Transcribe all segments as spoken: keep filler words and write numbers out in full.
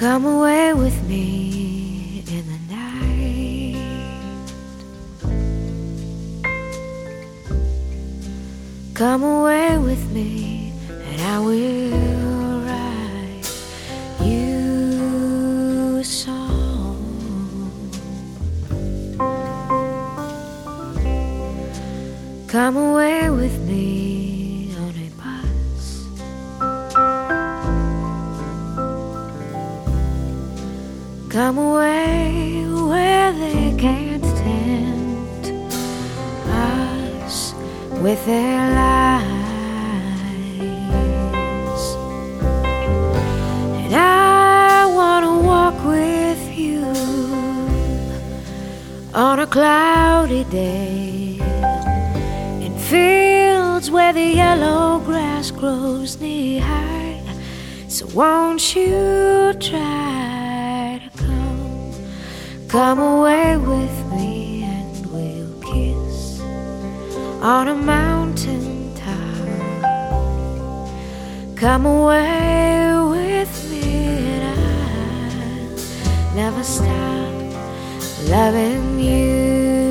Come away with me in the night. Come away with me and I will write you a song. Come away with me on a bus. Come away where they can't tempt us with their lies. And I want to walk with you on a cloudy day in fields where the yellow grass grows knee high. So won't you try to come, come away with me and we'll kiss on a mountain top. Come away with me and I'll never stop loving you.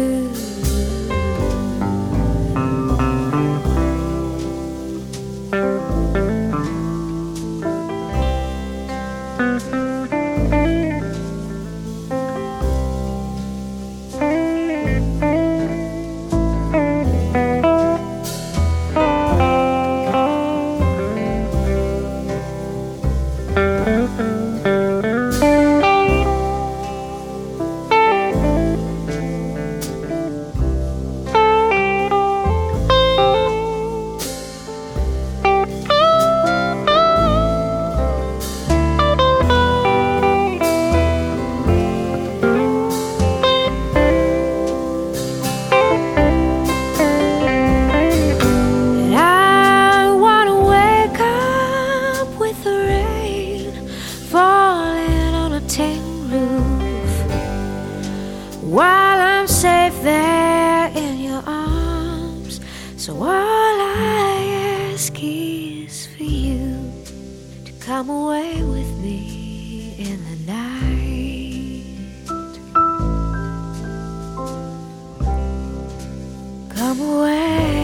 While I'm safe there in your arms, so all I ask is for you to come away with me in the night. Come away.